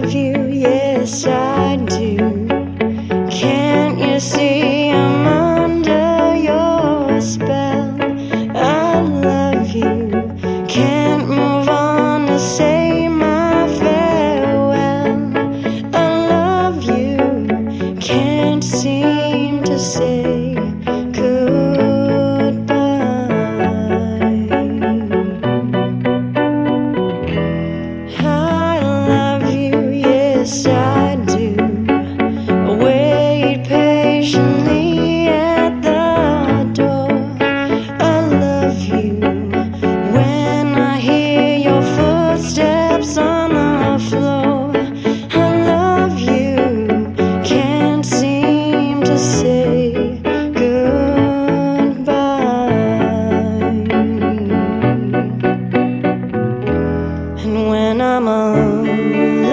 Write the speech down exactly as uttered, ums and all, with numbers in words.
love you, yes I do. Can't you see I'm under your spell? I love you, can't move on to say my farewell. I love you, can't seem to say goodbye. I love you, yes I do. Wait patiently at the door. I love you when I hear your footsteps on the floor. I love you, can't seem to say goodbye. And when I'm alone